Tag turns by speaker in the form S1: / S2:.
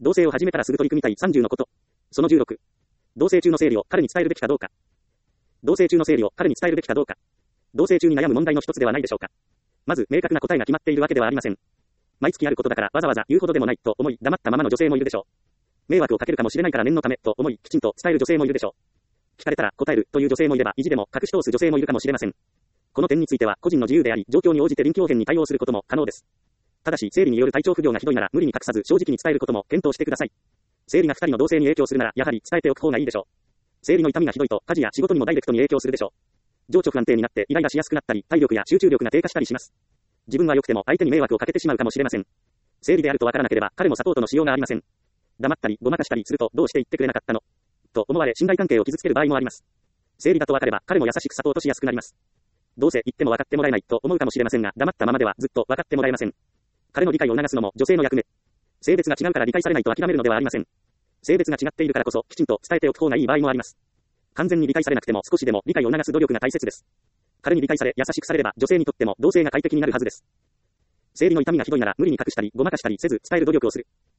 S1: 同棲を始めたらすぐ取り組みたい30のこと。その16。同棲中の生理を彼に伝えるべきかどうか。同棲中の生理を彼に伝えるべきかどうか。同棲中に悩む問題の一つではないでしょうか。まず、明確な答えが決まっているわけではありません。毎月あることだからわざわざ言うほどでもないと思い黙ったままの女性もいるでしょう。迷惑をかけるかもしれないから念のためと思いきちんと伝える女性もいるでしょう。聞かれたら答えるという女性もいれば意地でも隠し通す女性もいるかもしれません。この点については個人の自由であり、状況に応じて臨機応変に対応することも可能です。ただし、生理による体調不良がひどいなら無理に隠さず正直に伝えることも検討してください。生理が2人の同棲に影響するならやはり伝えておく方がいいでしょう。生理の痛みがひどいと家事や仕事にもダイレクトに影響するでしょう。情緒不安定になってイライラしやすくなったり、体力や集中力が低下したりします。自分は良くても相手に迷惑をかけてしまうかもしれません。生理であるとわからなければ彼もサポートのしようがありません。黙ったりごまかしたりするとどうして言ってくれなかったのと思われ信頼関係を傷つける場合もあります。生理だとわかれば彼も優しくサポートしやすくなります。どうせ言っても分かってもらえないと思うかもしれませんが、黙ったままではずっと分かってもらえません。彼の理解を促すのも女性の役目。性別が違うから理解されないと諦めるのではありません。性別が違っているからこそきちんと伝えておく方がいい場合もあります。完全に理解されなくても少しでも理解を促す努力が大切です。彼に理解され優しくされれば女性にとっても同棲が快適になるはずです。生理の痛みがひどいなら無理に隠したりごまかしたりせず伝える努力をする。